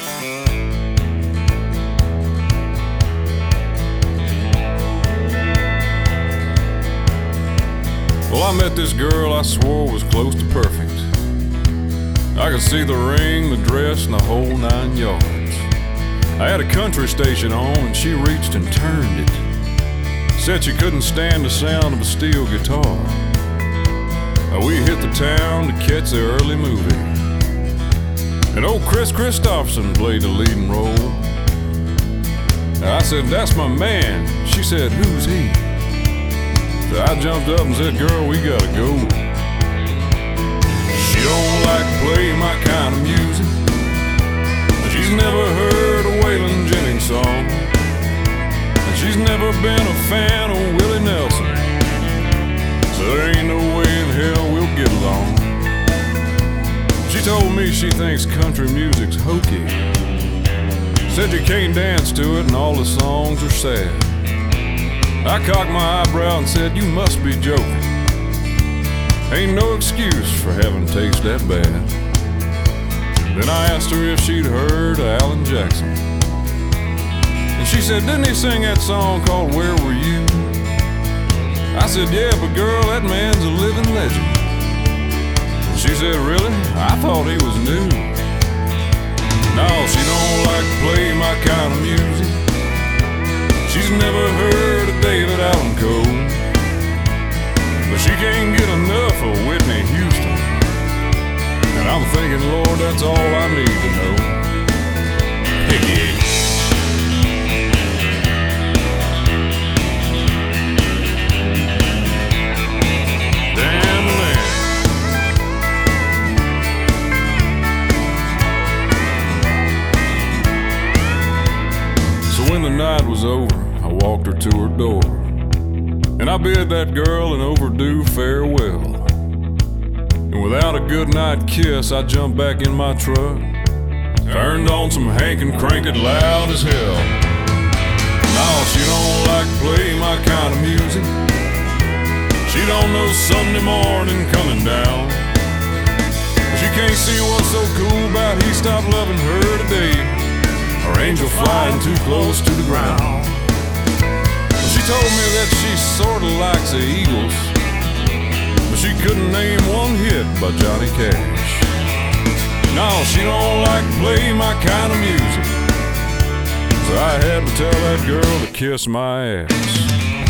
Well, I met this girl I swore was close to perfect. I could see the ring, the dress, and the whole 9 yards. I had a country station on and she reached and turned it. Said she couldn't stand the sound of a steel guitar. We hit the town to catch the early movie, and old Chris Christopherson played the leading role. I said, "That's my man." She said, "Who's he?" So I jumped up and said, "Girl, we gotta go." She don't like to play my kind of music. She's never heard a Waylon Jennings song, and she's never been a fan of Willie Nelson. So there ain't no way in hell we'll get along. She told me she thinks country music's hokey. Said you can't dance to it and all the songs are sad. I cocked my eyebrow and said, "You must be joking. Ain't no excuse for having taste that bad." Then I asked her if she'd heard of Alan Jackson, and she said, "Didn't he sing that song called Where Were You?" I said, "Yeah, but girl, that man's a living legend." She said, "Really? I thought he was new." No, she don't like to play my kind of music. She's never heard of David Allan Coe, but she can't get enough of Whitney Houston. And I'm thinking, Lord, that's all I need to know. Hey. When the night was over, I walked her to her door, and I bid that girl an overdue farewell. And without a goodnight kiss, I jumped back in my truck, turned on some Hank and cranked it loud as hell. No, she don't like to play my kind of music. She don't know Sunday morning coming down. She can't see what's so cool about he stopped loving her today, or angel flying too close to the ground. She told me that she sorta likes the Eagles, but she couldn't name one hit by Johnny Cash. No, she don't like to play my kind of music, so I had to tell that girl to kiss my ass.